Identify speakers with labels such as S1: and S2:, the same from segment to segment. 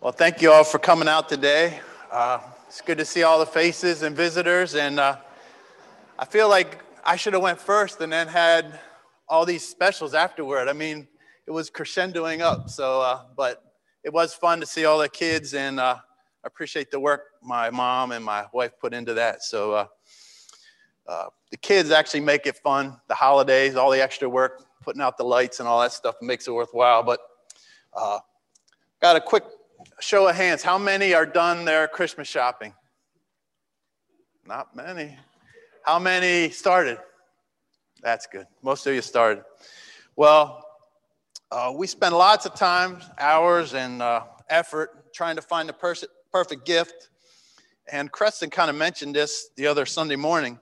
S1: Well, thank you all for coming out today. It's good to see all the faces and visitors, and I feel like I should have went first and then had all these specials afterward. I mean, it was crescendoing up, but it was fun to see all the kids, and I appreciate the work my mom and my wife put into that. So the kids actually make it fun, the holidays, all the extra work, putting out the lights and all that stuff makes it worthwhile. But got a quick show of hands. How many are done their Christmas shopping? Not many. How many started? That's good. Most of you started. Well, we spend lots of time, hours, and effort trying to find the perfect gift. And Creston kind of mentioned this the other Sunday morning.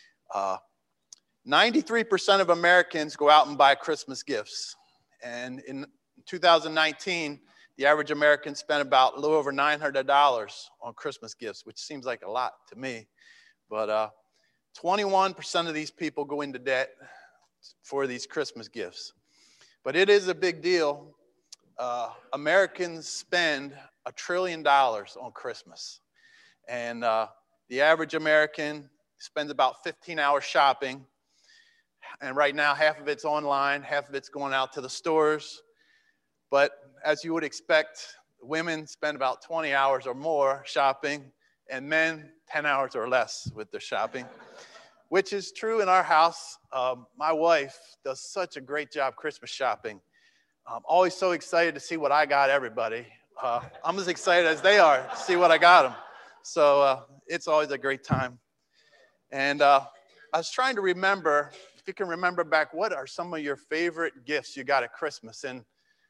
S1: 93% of Americans go out and buy Christmas gifts. And in 2019, the average American spent about a little over $900 on Christmas gifts, which seems like a lot to me. But 21% of these people go into debt for these Christmas gifts. But it is a big deal. Americans spend $1 trillion on Christmas. And the average American spends about 15 hours shopping. And right now, half of it's online, half of it's going out to the stores. But as you would expect, women spend about 20 hours or more shopping, and men 10 hours or less with their shopping, which is true in our house. My wife does such a great job Christmas shopping. I'm always so excited to see what I got everybody. I'm as excited as they are to see what I got them. So it's always a great time. And I was trying to remember, if you can remember back, what are some of your favorite gifts you got at Christmas? And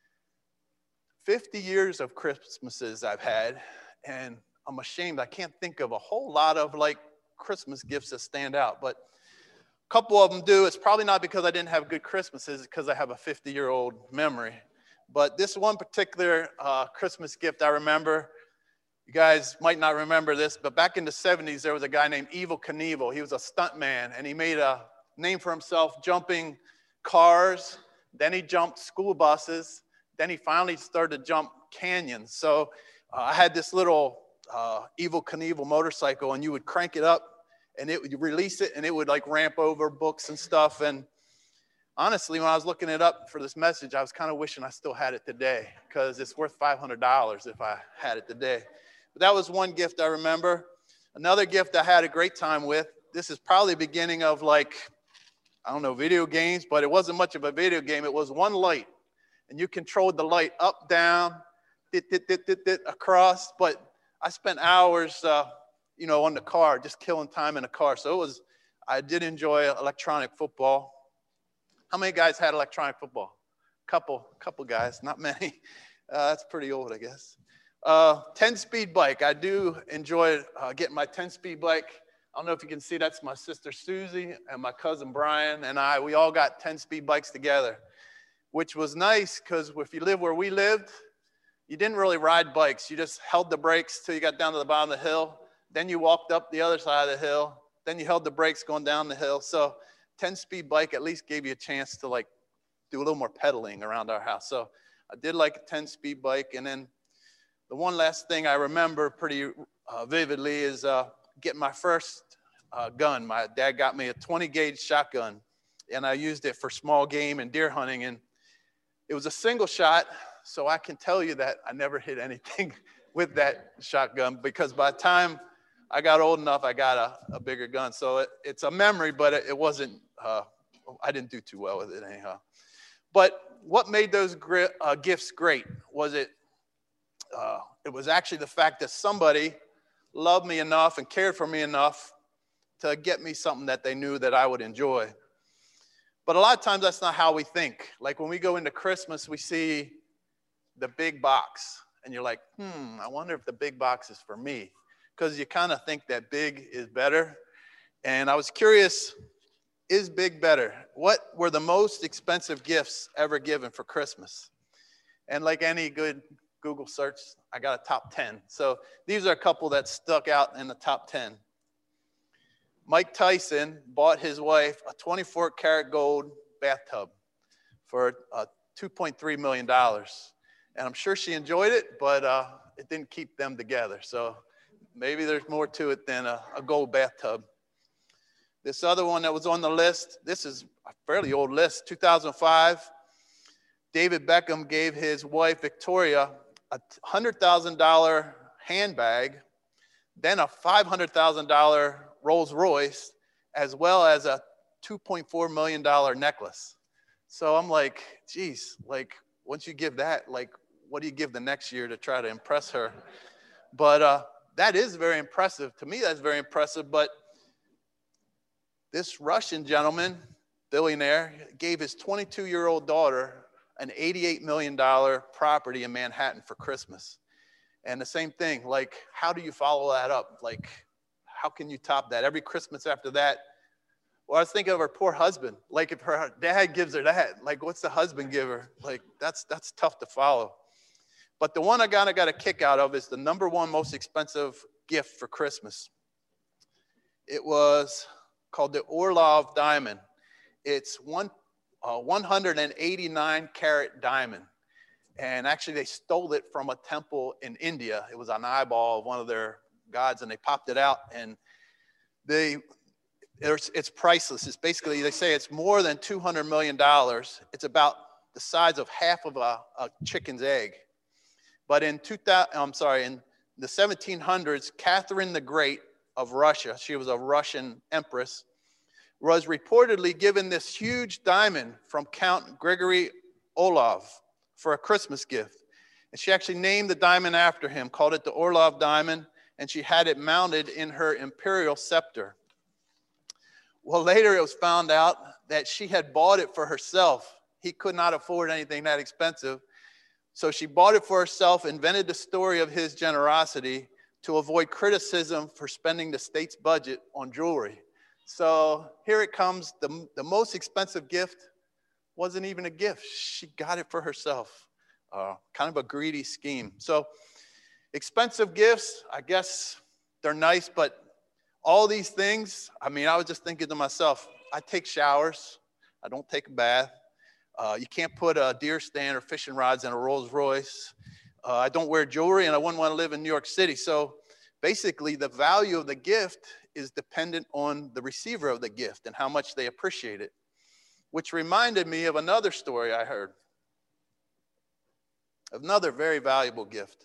S1: 50 years of Christmases I've had, and I'm ashamed I can't think of a whole lot of like Christmas gifts that stand out, but a couple of them do. It's probably not because I didn't have good Christmases, it's because I have a 50-year-old memory. But this one particular Christmas gift I remember, you guys might not remember this, but back in the 70s, there was a guy named Evel Knievel. He was a stuntman, and he made a name for himself jumping cars. Then he jumped school buses. Then he finally started to jump canyons. So I had this little Evel Knievel motorcycle, and you would crank it up, and you release it, and it would like ramp over books and stuff. And honestly, when I was looking it up for this message, I was kind of wishing I still had it today, because it's worth $500 if I had it today. But that was one gift I remember. Another gift I had a great time with, this is probably the beginning of like, I don't know, video games, but it wasn't much of a video game. It was one light. And you controlled the light up, down, across. But I spent hours, on the car, just killing time in the car. So I did enjoy electronic football. How many guys had electronic football? Couple guys, not many. That's pretty old, I guess. 10-speed bike. I do enjoy getting my 10-speed bike. I don't know if you can see, that's my sister Susie and my cousin Brian and we all got 10-speed bikes together, which was nice because if you live where we lived, you didn't really ride bikes. You just held the brakes till you got down to the bottom of the hill. Then you walked up the other side of the hill. Then you held the brakes going down the hill. So 10-speed bike at least gave you a chance to like do a little more pedaling around our house. So I did like a 10-speed bike. And then the one last thing I remember pretty vividly is getting my first gun. My dad got me a 20-gauge shotgun, and I used it for small game and deer hunting. And it was a single shot, so I can tell you that I never hit anything with that shotgun, because by the time I got old enough, I got a bigger gun. So it's a memory, but it wasn't, I didn't do too well with it anyhow. But what made those gifts great was it was actually the fact that somebody loved me enough and cared for me enough to get me something that they knew that I would enjoy. But a lot of times that's not how we think. Like when we go into Christmas, we see the big box, and you're like, I wonder if the big box is for me, because you kind of think that big is better. And I was curious, is big better? What were the most expensive gifts ever given for Christmas? And like any good Google search, I got a top 10. So these are a couple that stuck out in the top 10. Mike Tyson bought his wife a 24-karat gold bathtub for $2.3 million. And I'm sure she enjoyed it, but it didn't keep them together. So maybe there's more to it than a gold bathtub. This other one that was on the list, this is a fairly old list, 2005. David Beckham gave his wife, Victoria, a $100,000 handbag, then a $500,000 Rolls Royce, as well as a $2.4 million necklace. So I'm like, geez, like once you give that, like what do you give the next year to try to impress her? But that is very impressive. To me, that's very impressive. But this Russian gentleman, billionaire, gave his 22-year-old daughter an $88 million property in Manhattan for Christmas. And the same thing, like, how do you follow that up? Like, how can you top that? Every Christmas after that, well, I was thinking of her poor husband. Like, if her dad gives her that, like, what's the husband give her? Like, that's tough to follow. But the one I got a kick out of is the #1 most expensive gift for Christmas. It was called the Orlov diamond. It's 189 carat diamond. And actually they stole it from a temple in India. It was an eyeball of one of their gods and they popped it out and it's priceless. It's basically, they say it's more than $200 million. It's about the size of half of a chicken's egg. But in the 1700s, Catherine the Great of Russia, she was a Russian empress, was reportedly given this huge diamond from Count Gregory Orlov for a Christmas gift. And she actually named the diamond after him, called it the Orlov diamond, and she had it mounted in her imperial scepter. Well, later it was found out that she had bought it for herself. He could not afford anything that expensive. So she bought it for herself, invented the story of his generosity to avoid criticism for spending the state's budget on jewelry. So here it comes. The most expensive gift wasn't even a gift. She got it for herself. Kind of a greedy scheme. So expensive gifts, I guess they're nice, but all these things, I mean, I was just thinking to myself, I take showers. I don't take a bath. You can't put a deer stand or fishing rods in a Rolls Royce. I don't wear jewelry and I wouldn't want to live in New York City. So basically the value of the gift is dependent on the receiver of the gift and how much they appreciate it, which reminded me of another story I heard. Another very valuable gift.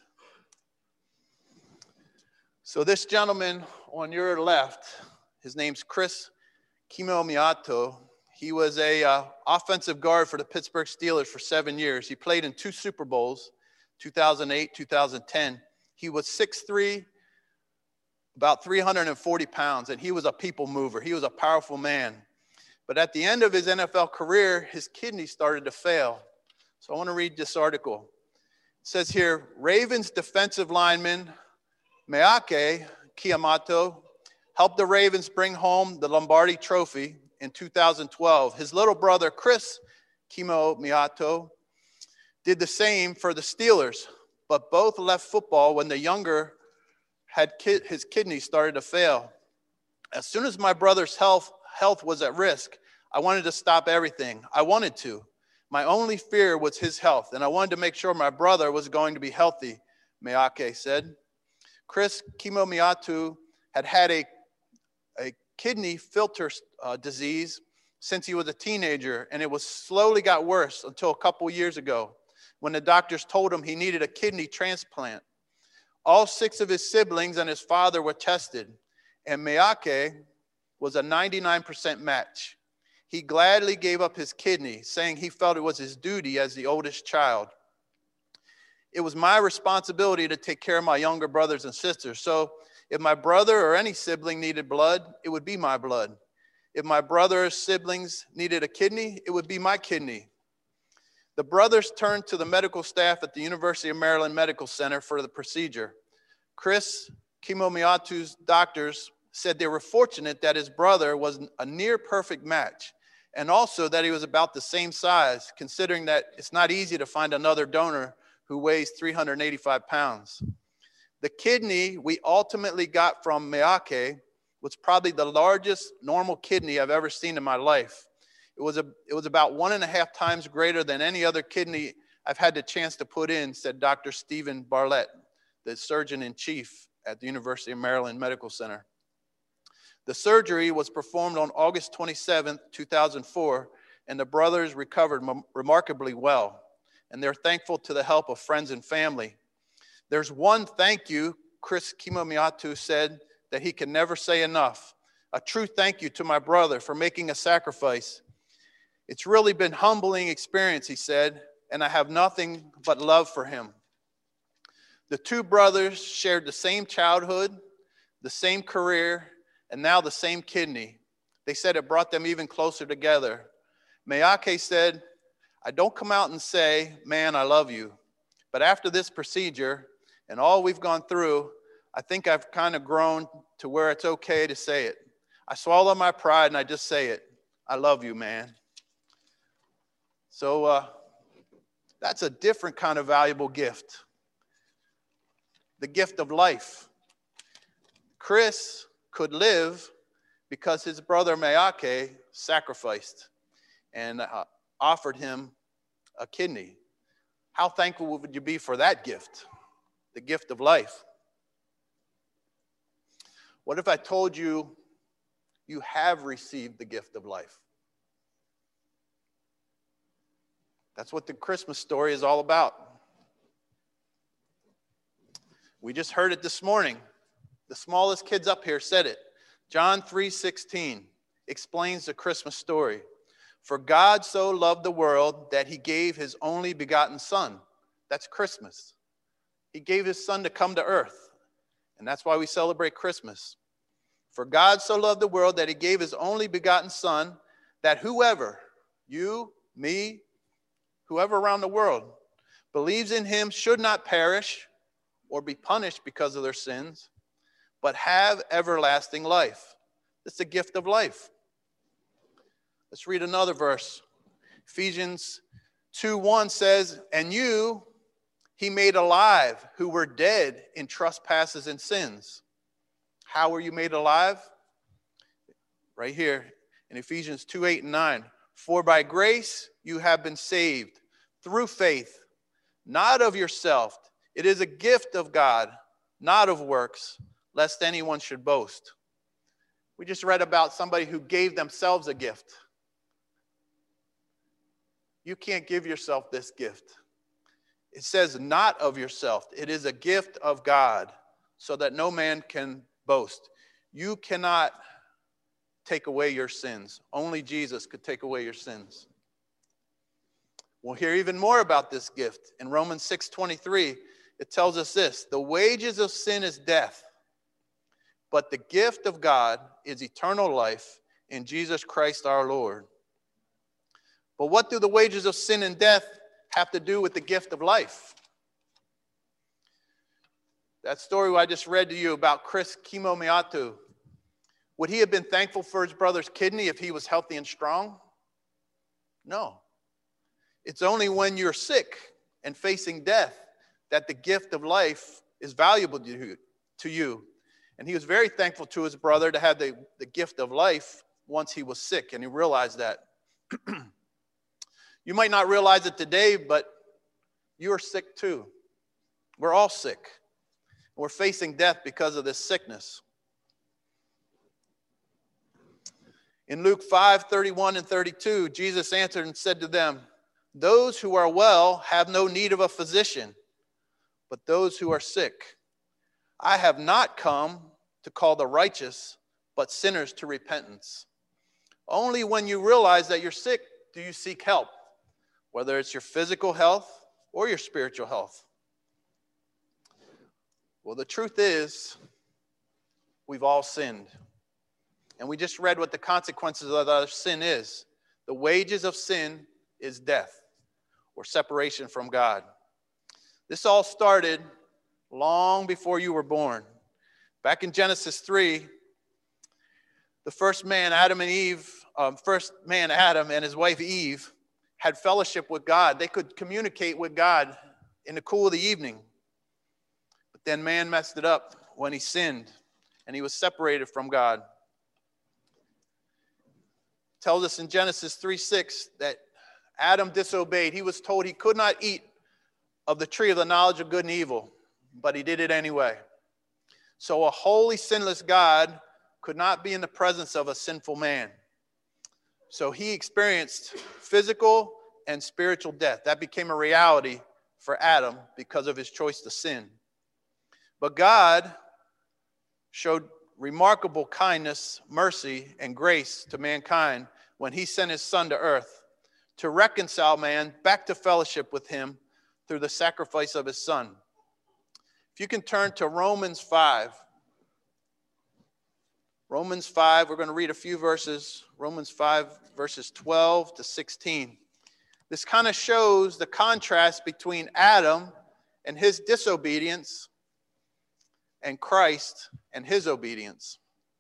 S1: So this gentleman on your left, his name's Chris Kimomiato. He was a offensive guard for the Pittsburgh Steelers for 7 years. He played in 2 Super Bowls, 2008, 2010. He was 6'3", about 340 pounds, and he was a people mover. He was a powerful man. But at the end of his NFL career, his kidneys started to fail. So I want to read this article. It says here, Ravens defensive lineman Meake Kiamato helped the Ravens bring home the Lombardi Trophy in 2012. His little brother, Chris Kimomiato, did the same for the Steelers, but both left football when the younger his kidneys started to fail. As soon as my brother's health was at risk, I wanted to stop everything. I wanted to. My only fear was his health, and I wanted to make sure my brother was going to be healthy, Meake said. Chris Kimomiato had a kidney filter disease since he was a teenager, and it was slowly got worse until a couple years ago when the doctors told him he needed a kidney transplant. All 6 of his siblings and his father were tested, and Meake was a 99% match. He gladly gave up his kidney, saying he felt it was his duty as the oldest child. It was my responsibility to take care of my younger brothers and sisters. So if my brother or any sibling needed blood, it would be my blood. If my brother's siblings needed a kidney, it would be my kidney. The brothers turned to the medical staff at the University of Maryland Medical Center for the procedure. Chris Kimomiato's doctors said they were fortunate that his brother was a near perfect match, and also that he was about the same size, considering that it's not easy to find another donor who weighs 385 pounds. The kidney we ultimately got from Meake was probably the largest normal kidney I've ever seen in my life. It was about 1.5 times greater than any other kidney I've had the chance to put in, said Dr. Stephen Bartlett, the surgeon-in-chief at the University of Maryland Medical Center. The surgery was performed on August 27, 2004, and the brothers recovered remarkably well, and they're thankful to the help of friends and family. There's one thank you Chris Kimomiatu said that he can never say enough. A true thank you to my brother for making a sacrifice. It's really been a humbling experience, he said, and I have nothing but love for him. The two brothers shared the same childhood, the same career, and now the same kidney. They said it brought them even closer together. Mayake said, I don't come out and say, man, I love you. But after this procedure and all we've gone through, I think I've kind of grown to where it's okay to say it. I swallow my pride and I just say it. I love you, man. So that's a different kind of valuable gift. The gift of life. Chris could live because his brother Mayake sacrificed and offered him a kidney. How thankful would you be for that gift? The gift of life. What if I told you you have received the gift of life? That's what the Christmas story is all about. We just heard it this morning. The smallest kids up here said it. John 3:16 explains the Christmas story. For God so loved the world that he gave his only begotten son. That's Christmas. He gave his son to come to earth. And that's why we celebrate Christmas. For God so loved the world that he gave his only begotten son, that whoever, you, me, whoever around the world, believes in him should not perish or be punished because of their sins, but have everlasting life. It's a gift of life. Let's read another verse. Ephesians 2:1 says, and you he made alive who were dead in trespasses and sins. How were you made alive? Right here in Ephesians 2:8 and 9. For by grace you have been saved through faith, not of yourself. It is a gift of God, not of works, lest anyone should boast. We just read about somebody who gave themselves a gift. You can't give yourself this gift. It says not of yourself. It is a gift of God so that no man can boast. You cannot take away your sins. Only Jesus could take away your sins. We'll hear even more about this gift. In Romans 6:23, it tells us this: the wages of sin is death, but the gift of God is eternal life in Jesus Christ our Lord. But what do the wages of sin and death have to do with the gift of life? That story I just read to you about Chris Kimomiatu, would he have been thankful for his brother's kidney if he was healthy and strong? No. It's only when you're sick and facing death that the gift of life is valuable to you. And he was very thankful to his brother to have the gift of life once he was sick, and he realized that. You might not realize it today, but you are sick too. We're all sick. We're facing death because of this sickness. In Luke 5:31 and 32, Jesus answered and said to them, those who are well have no need of a physician, but those who are sick. I have not come to call the righteous, but sinners to repentance. Only when you realize that you're sick do you seek help, whether it's your physical health or your spiritual health. Well, the truth is, we've all sinned. And we just read what the consequences of our sin is. The wages of sin is death or separation from God. This all started long before you were born. Back in Genesis 3, the first man, Adam and his wife Eve, had fellowship with God. They could communicate with God in the cool of the evening. But then man messed it up when he sinned, and he was separated from God. It tells us in Genesis 3:6 that Adam disobeyed. He was told he could not eat of the tree of the knowledge of good and evil, but he did it anyway. So a holy, sinless God could not be in the presence of a sinful man. So he experienced physical and spiritual death. That became a reality for Adam because of his choice to sin. But God showed remarkable kindness, mercy, and grace to mankind when he sent his son to earth to reconcile man back to fellowship with him through the sacrifice of his son. If you can turn to Romans 5. Romans 5, we're going to read a few verses. Romans 5, verses 12 to 16. This kind of shows the contrast between Adam and his disobedience and Christ and his obedience.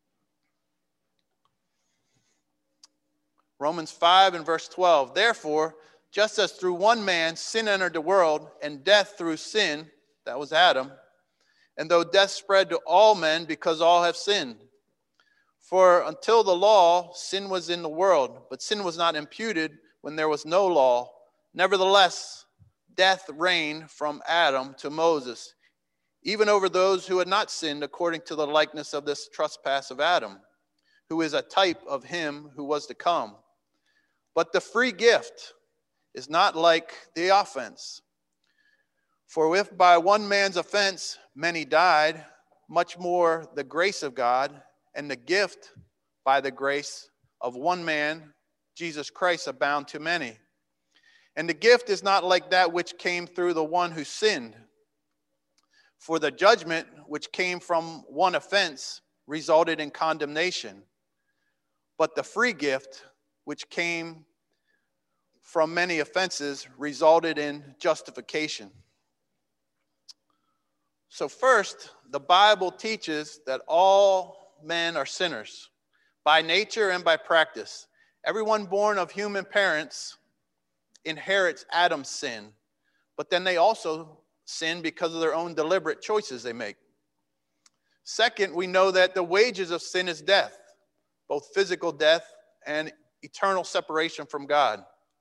S1: Romans 5 and verse 12. Therefore, just as through one man sin entered the world, and death through sin, that was Adam, and though death spread to all men because all have sinned. For until the law, sin was in the world, but sin was not imputed when there was no law. Nevertheless, death reigned from Adam to Moses, even over those who had not sinned according to the likeness of this trespass of Adam, who is a type of him who was to come. But the free gift is not like the offense. For if by one man's offense many died, much more the grace of God and the gift by the grace of one man, Jesus Christ, abound to many. And the gift is not like that which came through the one who sinned. For the judgment which came from one offense resulted in condemnation, but the free gift which came from many offenses resulted in justification. So first, the Bible teaches that all men are sinners, by nature and by practice. Everyone born of human parents inherits Adam's sin, but then they also sin because of their own deliberate choices they make. Second, we know that the wages of sin is death, both physical death and eternal separation from God.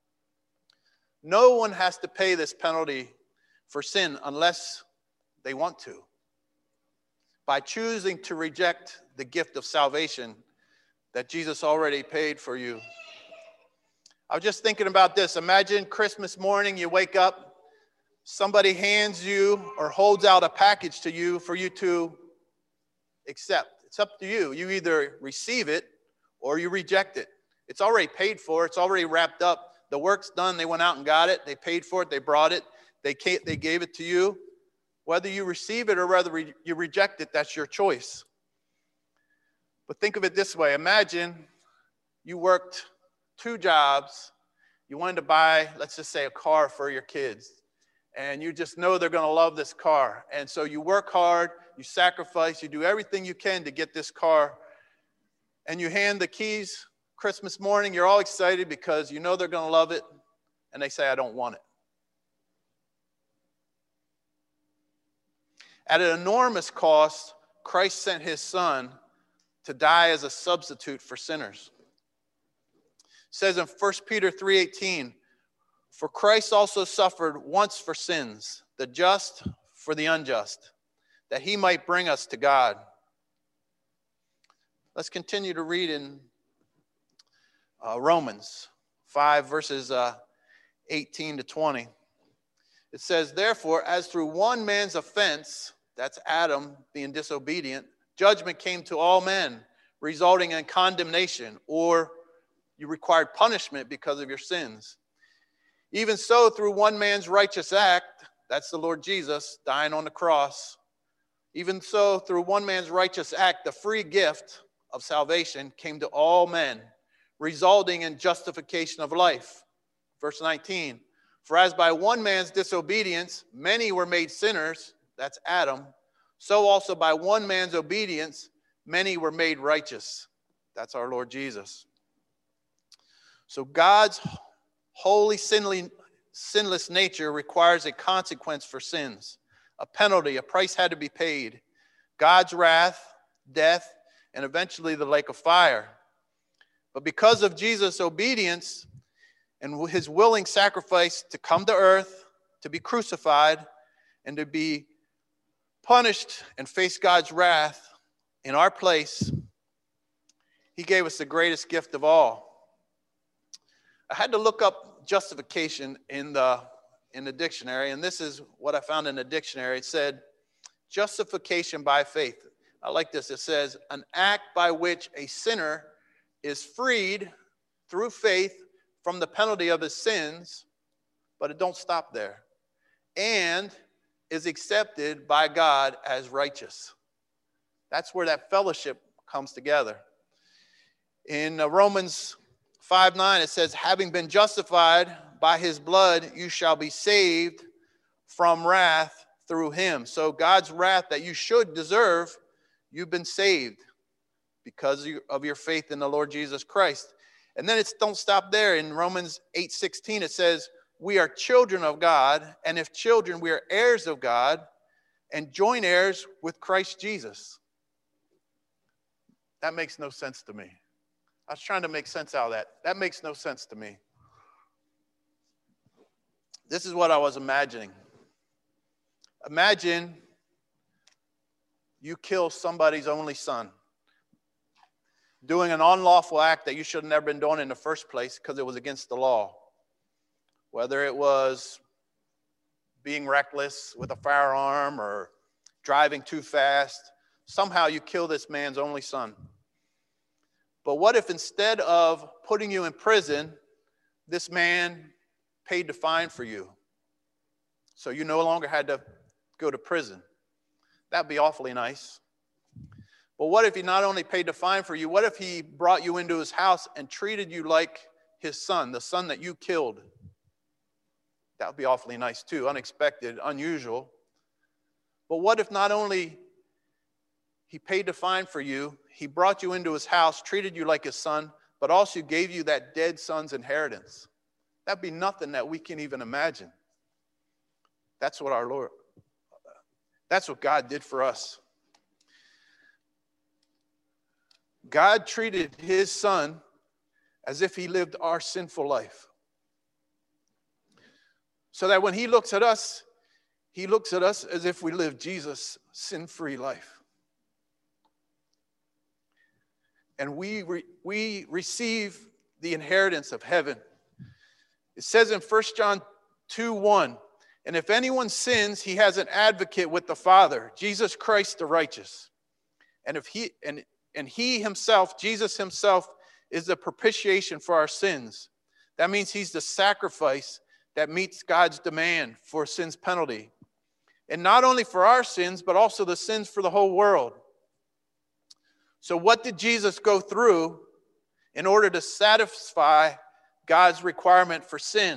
S1: No one has to pay this penalty for sin unless they want to. By choosing to reject the gift of salvation that Jesus already paid for you. I was just thinking about this. Imagine Christmas morning, you wake up, somebody hands you or holds out a package to you for you to accept. It's up to you. You either receive it or you reject it. It's already paid for. It's already wrapped up. The work's done. They went out and got it. They paid for it. They brought it. They gave it to you. Whether you receive it or whether you reject it, that's your choice. But think of it this way. Imagine you worked 2 jobs. You wanted to buy, let's just say, a car for your kids. And you just know they're going to love this car. And so you work hard, you sacrifice, you do everything you can to get this car. And you hand the keys Christmas morning. You're all excited because you know they're going to love it. And they say, I don't want it. At an enormous cost, Christ sent his son to die as a substitute for sinners. It says in 1 Peter 3:18, for Christ also suffered once for sins, the just for the unjust, that he might bring us to God. Let's continue to read in Romans 5, verses 18 to 20. It says, therefore, as through one man's offense, that's Adam being disobedient, judgment came to all men, resulting in condemnation, or you required punishment because of your sins. Even so, through one man's righteous act, that's the Lord Jesus dying on the cross, even so, through one man's righteous act, the free gift of salvation came to all men, resulting in justification of life. Verse 19, for as by one man's disobedience, many were made sinners, that's Adam, so also by one man's obedience, many were made righteous. That's our Lord Jesus. So God's holy, sinless nature requires a consequence for sins. A penalty, a price had to be paid. God's wrath, death, and eventually the lake of fire. But because of Jesus' obedience and his willing sacrifice to come to earth, to be crucified and to be punished and face God's wrath in our place, he gave us the greatest gift of all. I had to look up justification in the dictionary, and this is what I found in the dictionary. It said, justification by faith. I like this. It says, an act by which a sinner is freed through faith from the penalty of his sins, but it don't stop there, and is accepted by God as righteous. That's where that fellowship comes together. In Romans 5:9, it says, having been justified by his blood, you shall be saved from wrath through him. So God's wrath that you should deserve, you've been saved because of your faith in the Lord Jesus Christ. And then it don't stop there. In Romans 8:16, it says, we are children of God, and if children, we are heirs of God, and joint heirs with Christ Jesus. That makes no sense to me. I was trying to make sense out of that. That makes no sense to me. This is what I was imagining. Imagine you kill somebody's only son, doing an unlawful act that you should have never been doing in the first place because it was against the law. Whether it was being reckless with a firearm or driving too fast, somehow you kill this man's only son. But what if instead of putting you in prison, this man paid the fine for you? So you no longer had to go to prison. That'd be awfully nice. But what if he not only paid the fine for you, what if he brought you into his house and treated you like his son, the son that you killed? That would be awfully nice too, unexpected, unusual. But what if not only he paid the fine for you, he brought you into his house, treated you like his son, but also gave you that dead son's inheritance? That'd be nothing that we can even imagine. That's what that's what God did for us. God treated his son as if he lived our sinful life. So that when he looks at us as if we lived Jesus' sin-free life. And we receive the inheritance of heaven. It says in 1 John 2:1, and if anyone sins, he has an advocate with the Father, Jesus Christ the righteous. And he himself, Jesus himself, is the propitiation for our sins. That means he's the sacrifice that meets God's demand for sin's penalty. And not only for our sins, but also the sins for the whole world. So what did Jesus go through in order to satisfy God's requirement for sin?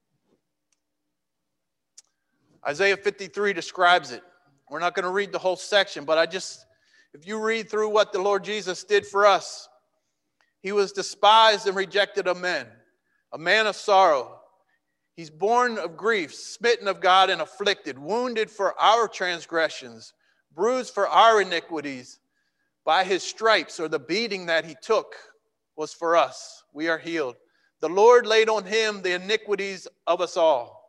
S1: Isaiah 53 describes it. We're not going to read the whole section, but if you read through what the Lord Jesus did for us, he was despised and rejected of men, a man of sorrow. He's born of grief, smitten of God and afflicted, wounded for our transgressions, bruised for our iniquities. By his stripes, or the beating that he took, was for us. We are healed. The Lord laid on him the iniquities of us all.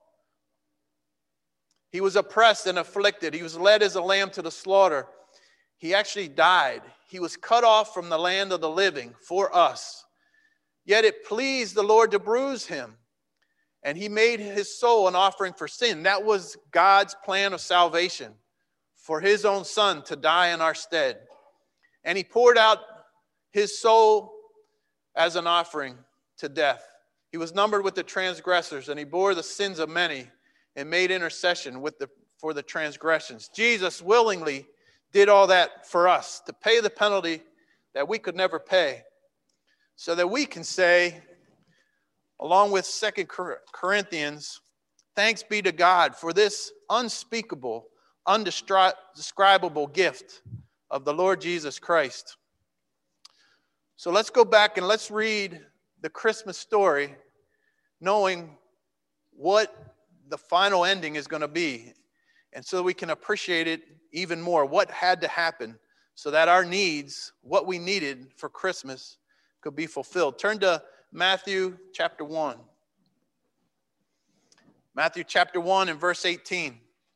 S1: He was oppressed and afflicted. He was led as a lamb to the slaughter. He actually died. He was cut off from the land of the living for us. Yet it pleased the Lord to bruise him. And he made his soul an offering for sin. That was God's plan of salvation, for his own son to die in our stead. And he poured out his soul as an offering to death. He was numbered with the transgressors, and he bore the sins of many and made intercession for the transgressions. Jesus willingly did all that for us to pay the penalty that we could never pay, so that we can say, along with 2 Corinthians, thanks be to God for this unspeakable, undescribable gift of the Lord Jesus Christ. So let's go back and let's read the Christmas story, knowing what the final ending is going to be, and so we can appreciate it even more, what had to happen so that our needs, what we needed for Christmas, could be fulfilled. Turn to Matthew chapter 1. Matthew chapter 1 and verse 18.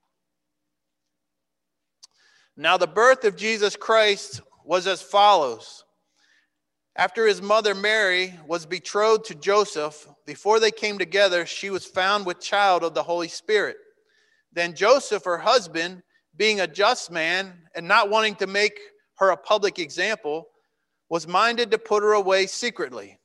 S1: Now the birth of Jesus Christ was as follows. After his mother Mary was betrothed to Joseph, before they came together, she was found with child of the Holy Spirit. Then Joseph, her husband, being a just man and not wanting to make her a public example, was minded to put her away secretly.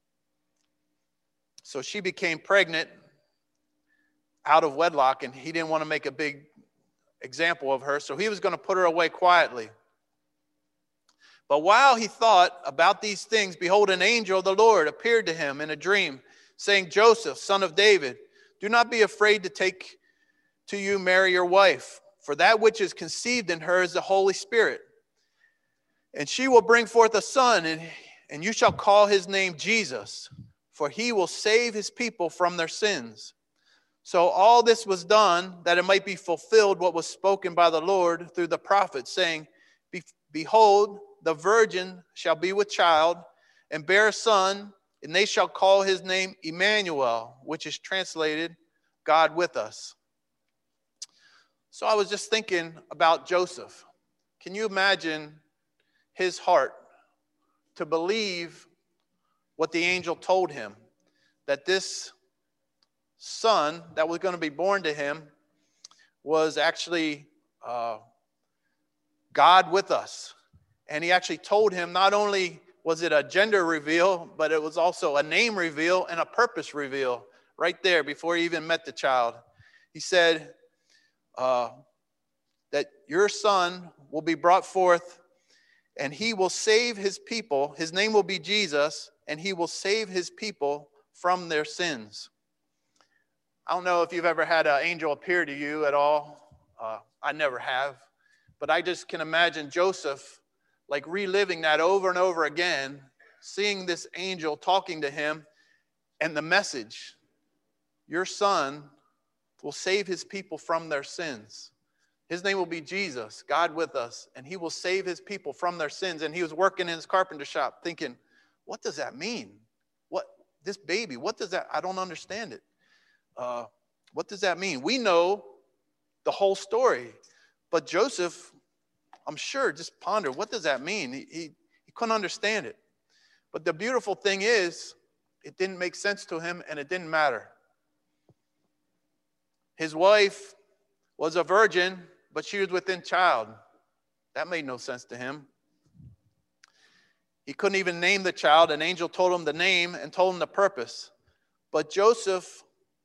S1: So she became pregnant out of wedlock, and he didn't want to make a big example of her, so he was going to put her away quietly. But while he thought about these things, behold, an angel of the Lord appeared to him in a dream, saying, Joseph, son of David, do not be afraid to take to you Mary your wife, for that which is conceived in her is the Holy Spirit. And she will bring forth a son, and you shall call his name Jesus, for he will save his people from their sins. So all this was done that it might be fulfilled what was spoken by the Lord through the prophet, saying, Behold, the virgin shall be with child and bear a son, and they shall call his name Emmanuel, which is translated God with us. So I was just thinking about Joseph. Can you imagine his heart to believe what the angel told him, that this son that was going to be born to him was actually God with us? And he actually told him not only was it a gender reveal, but it was also a name reveal and a purpose reveal right there before he even met the child. He said that your son will be brought forth and he will save his people. His name will be Jesus, and he will save his people from their sins. I don't know if you've ever had an angel appear to you at all. I never have. But I just can imagine Joseph like reliving that over and over again, seeing this angel talking to him, and the message, your son will save his people from their sins. His name will be Jesus, God with us, and he will save his people from their sins. And he was working in his carpenter shop thinking, what does that mean? This baby, what does that, I don't understand it. What does that mean? We know the whole story, but Joseph, I'm sure, just pondered, what does that mean? He couldn't understand it. But the beautiful thing is, it didn't make sense to him, and it didn't matter. His wife was a virgin, but she was within child. That made no sense to him. He couldn't even name the child. An angel told him the name and told him the purpose. But Joseph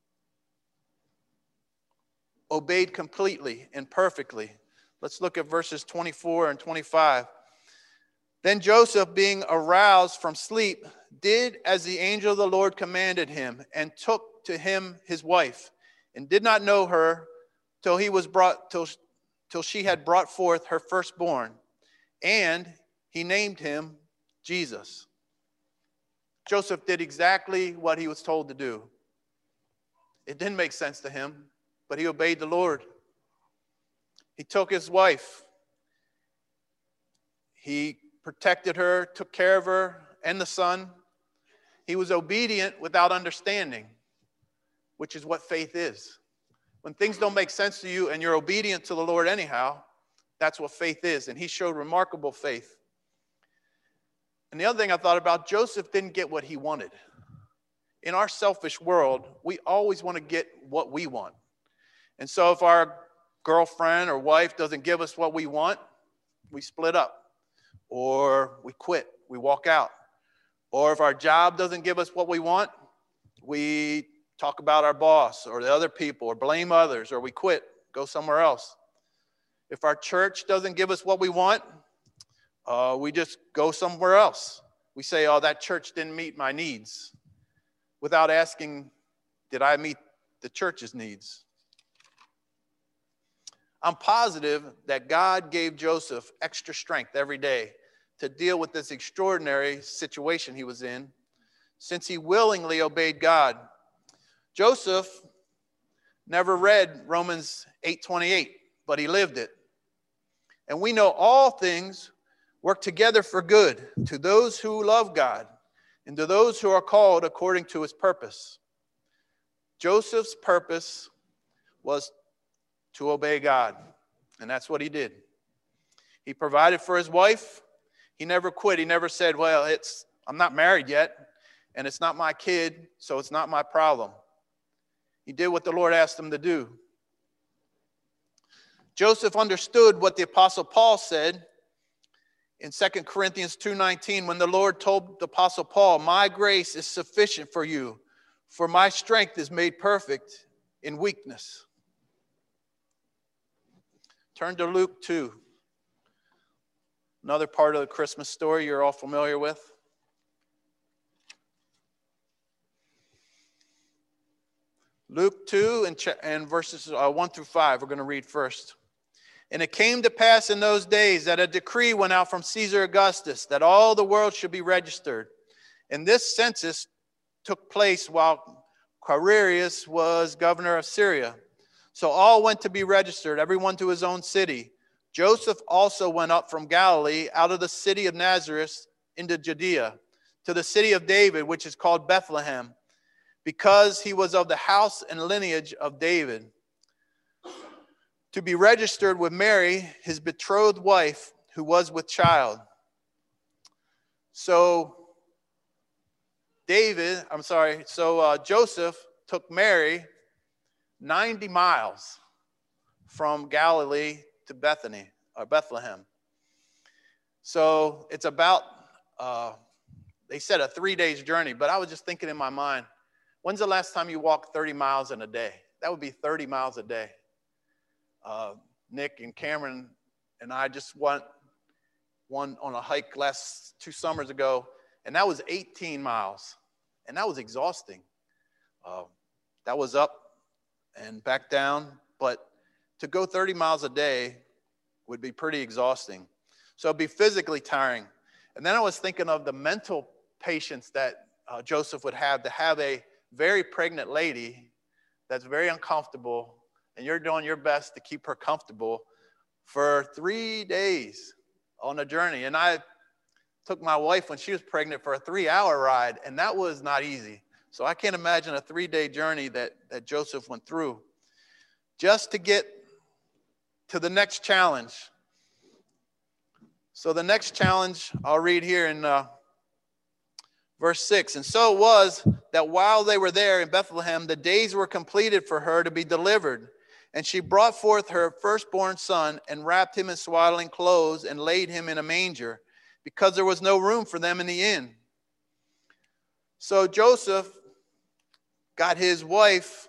S1: obeyed completely and perfectly. Let's look at verses 24 and 25. Then Joseph, being aroused from sleep, did as the angel of the Lord commanded him, and took to him his wife, and did not know her till she had brought forth her firstborn, and he named him Jesus. Joseph did exactly what he was told to do. It didn't make sense to him, but he obeyed the Lord. He took his wife. He protected her, took care of her and the son. He was obedient without understanding, which is what faith is. When things don't make sense to you and you're obedient to the Lord anyhow, that's what faith is. And he showed remarkable faith. And the other thing I thought about, Joseph didn't get what he wanted. In our selfish world, we always want to get what we want. And so if our girlfriend or wife doesn't give us what we want, we split up, or we quit, we walk out. Or if our job doesn't give us what we want, we talk about our boss or the other people, or blame others, or we quit, go somewhere else. If our church doesn't give us what we want, we just go somewhere else. We say, oh, that church didn't meet my needs, without asking, did I meet the church's needs? I'm positive that God gave Joseph extra strength every day to deal with this extraordinary situation he was in, since he willingly obeyed God. Joseph never read Romans 8:28, but he lived it. And we know all things work together for good to those who love God and to those who are called according to his purpose. Joseph's purpose was to obey God, and that's what he did. He provided for his wife. He never quit. He never said, well, I'm not married yet, and it's not my kid, so it's not my problem. He did what the Lord asked him to do. Joseph understood what the Apostle Paul said in 2 Corinthians 2:19 when the Lord told the Apostle Paul, my grace is sufficient for you, for my strength is made perfect in weakness. Turn to Luke 2, another part of the Christmas story you're all familiar with. Luke 2 and verses 1 through 5, we're going to read first. And it came to pass in those days that a decree went out from Caesar Augustus that all the world should be registered. And this census took place while Quirinius was governor of Syria. So all went to be registered, everyone to his own city. Joseph also went up from Galilee out of the city of Nazareth into Judea, to the city of David, which is called Bethlehem, because he was of the house and lineage of David, to be registered with Mary, his betrothed wife, who was with child. So Joseph took Mary 90 miles from Galilee to Bethlehem. So it's about, they said a 3 days journey, but I was just thinking in my mind, when's the last time you walked 30 miles in a day? That would be 30 miles a day. Nick and Cameron and I just went one on a hike last 2 summers ago, and that was 18 miles, and that was exhausting. That was up and back down, but to go 30 miles a day would be pretty exhausting. So it'd be physically tiring. And then I was thinking of the mental patience that Joseph would have to have a very pregnant lady that's very uncomfortable, and you're doing your best to keep her comfortable for 3 days on a journey. And I took my wife when she was pregnant for a 3-hour ride, and that was not easy. So I can't imagine a 3-day journey that Joseph went through just to get to the next challenge. So the next challenge I'll read here in verse 6. And so it was that while they were there in Bethlehem, the days were completed for her to be delivered. And she brought forth her firstborn son and wrapped him in swaddling clothes and laid him in a manger, because there was no room for them in the inn. So Joseph got his wife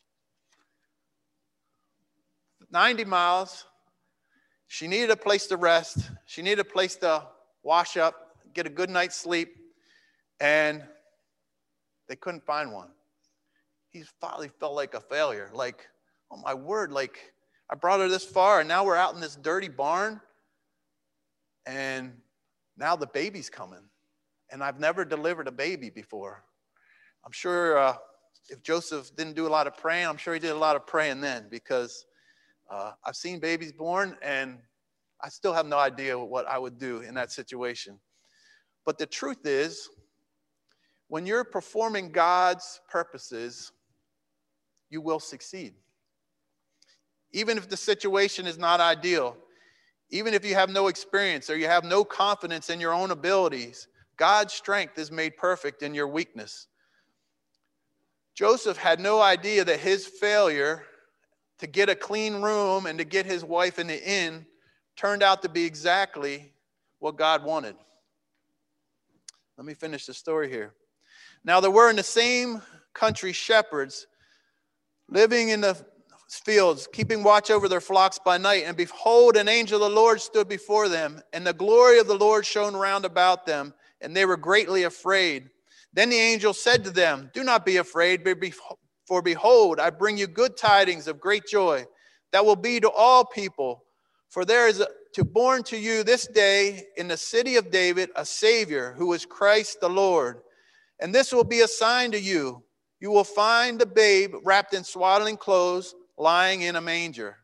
S1: 90 miles. She needed a place to rest. She needed a place to wash up, get a good night's sleep. And they couldn't find one. He finally felt like a failure. Like, oh my word, like I brought her this far and now we're out in this dirty barn. And now the baby's coming. And I've never delivered a baby before. I'm sure if Joseph didn't do a lot of praying, I'm sure he did a lot of praying then, because I've seen babies born and I still have no idea what I would do in that situation. But the truth is, when you're performing God's purposes, you will succeed. Even if the situation is not ideal, even if you have no experience or you have no confidence in your own abilities, God's strength is made perfect in your weakness. Joseph had no idea that his failure to get a clean room and to get his wife in the inn turned out to be exactly what God wanted. Let me finish the story here. Now there were in the same country shepherds living in the fields, keeping watch over their flocks by night. And behold, an angel of the Lord stood before them, and the glory of the Lord shone round about them, and they were greatly afraid. Then the angel said to them, do not be afraid, for behold, I bring you good tidings of great joy that will be to all people. For there is born to you this day in the city of David a Savior, who is Christ the Lord. And this will be a sign to you. You will find the babe wrapped in swaddling clothes, lying in a manger.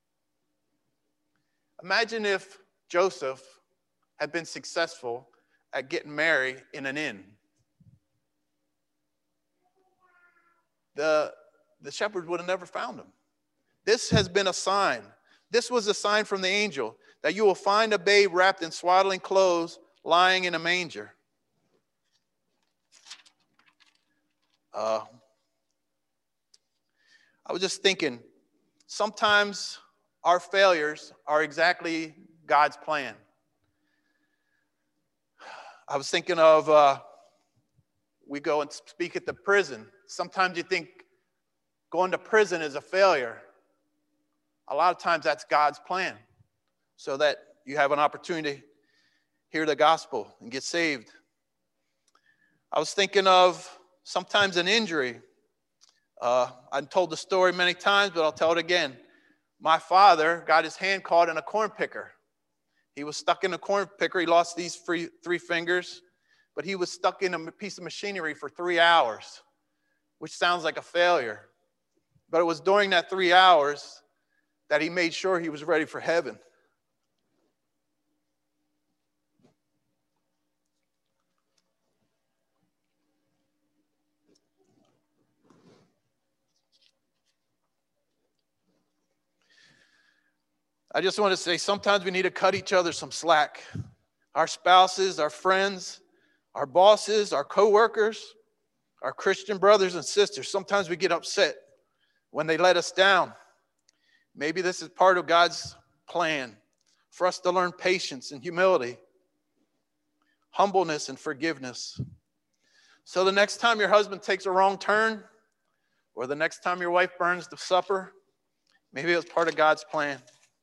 S1: Imagine if Joseph had been successful at getting Mary in an inn. The the shepherds would have never found him. This has been a sign. This was a sign from the angel that you will find a babe wrapped in swaddling clothes lying in a manger. I was just thinking, sometimes our failures are exactly God's plan. I was thinking of, we go and speak at the prison. Sometimes you think going to prison is a failure. A lot of times that's God's plan, so that you have an opportunity to hear the gospel and get saved. I was thinking of sometimes an injury. I've told the story many times, but I'll tell it again. My father got his hand caught in a corn picker. He was stuck in a corn picker. He lost these three fingers, but he was stuck in a piece of machinery for 3 hours, which sounds like a failure. But it was during that 3 hours that he made sure he was ready for heaven. I just want to say sometimes we need to cut each other some slack. Our spouses, our friends, our bosses, our coworkers, our Christian brothers and sisters. Sometimes we get upset when they let us down. Maybe this is part of God's plan for us to learn patience and humility, humbleness and forgiveness. So the next time your husband takes a wrong turn, or the next time your wife burns the supper, maybe it was part of God's plan.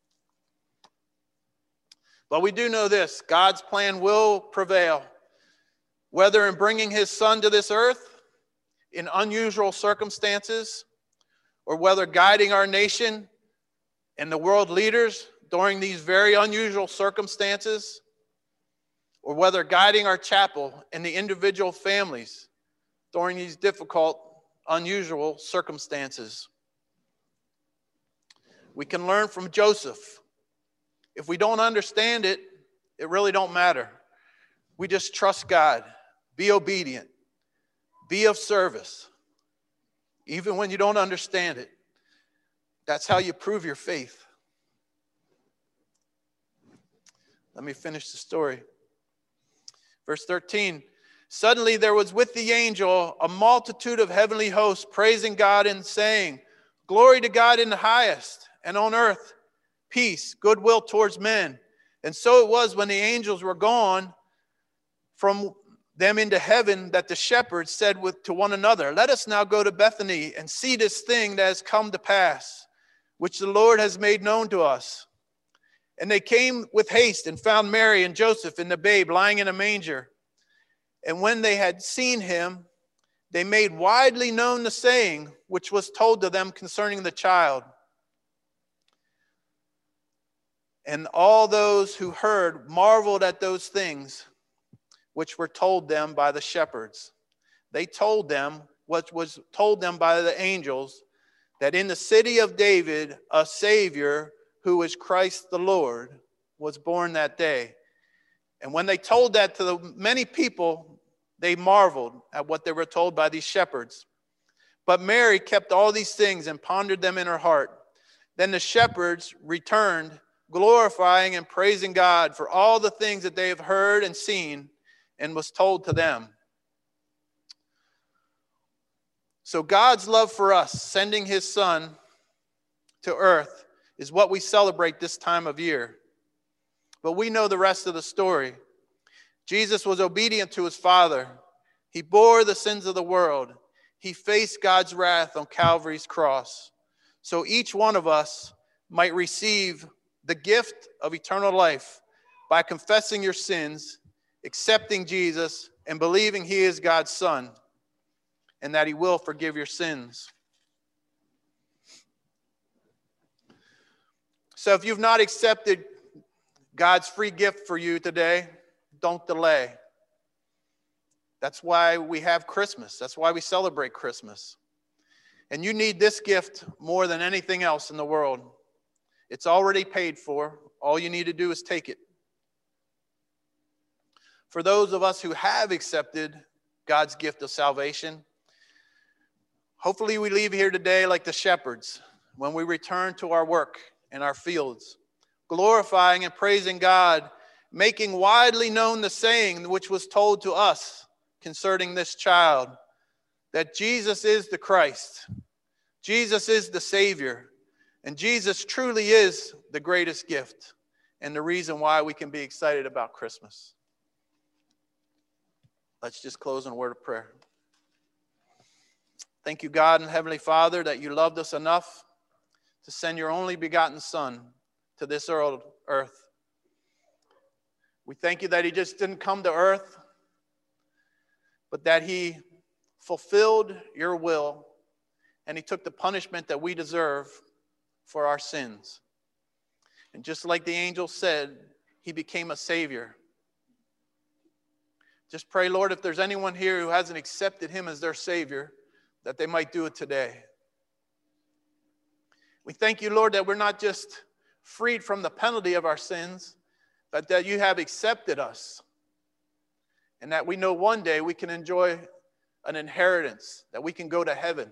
S1: But we do know this: God's plan will prevail, whether in bringing his son to this earth in unusual circumstances, or whether guiding our nation and the world leaders during these very unusual circumstances, or whether guiding our chapel and the individual families during these difficult, unusual circumstances. We can learn from Joseph. If we don't understand it, it really don't matter. We just trust God. Be obedient. Be of service. Even when you don't understand it. That's how you prove your faith. Let me finish the story. Verse 13. Suddenly there was with the angel a multitude of heavenly hosts praising God and saying, "Glory to God in the highest, and on earth peace, goodwill towards men." And so it was when the angels were gone from them into heaven that the shepherds said to one another, "Let us now go to Bethany and see this thing that has come to pass, which the Lord has made known to us." And they came with haste and found Mary and Joseph and the babe lying in a manger. And when they had seen him, they made widely known the saying which was told to them concerning the child. And all those who heard marveled at those things which were told them by the shepherds. They told them what was told them by the angels, that in the city of David a Savior, who is Christ the Lord, was born that day. And when they told that to the many people, they marveled at what they were told by these shepherds. But Mary kept all these things and pondered them in her heart. Then the shepherds returned, glorifying and praising God for all the things that they have heard and seen and was told to them. So God's love for us, sending his son to earth, is what we celebrate this time of year. But we know the rest of the story. Jesus was obedient to his Father. He bore the sins of the world. He faced God's wrath on Calvary's cross. So each one of us might receive the gift of eternal life by confessing your sins, accepting Jesus, and believing he is God's Son, and that he will forgive your sins. So if you've not accepted God's free gift for you today, don't delay. That's why we have Christmas. That's why we celebrate Christmas. And you need this gift more than anything else in the world. It's already paid for. All you need to do is take it. For those of us who have accepted God's gift of salvation, Hopefully we leave here today like the shepherds when we return to our work in our fields, glorifying and praising God, making widely known the saying which was told to us concerning this child, that Jesus is the Christ, Jesus is the Savior, and Jesus truly is the greatest gift and the reason why we can be excited about Christmas. Let's just close in a word of prayer. Thank you, God and Heavenly Father, that you loved us enough to send your only begotten Son to this earth. We thank you that he just didn't come to earth, but that he fulfilled your will and he took the punishment that we deserve for our sins. And just like the angel said, he became a Savior. Just pray, Lord, if there's anyone here who hasn't accepted him as their Savior, that they might do it today. We thank you, Lord, that we're not just freed from the penalty of our sins, but that you have accepted us. And that we know one day we can enjoy an inheritance, that we can go to heaven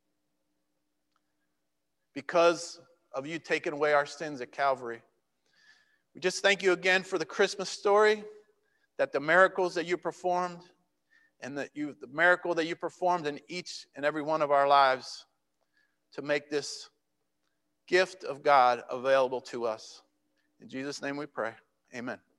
S1: because of you taking away our sins at Calvary. We just thank you again for the Christmas story, that the miracles that you performed, and the miracle that you performed in each and every one of our lives to make this gift of God available to us. In Jesus' name we pray. Amen.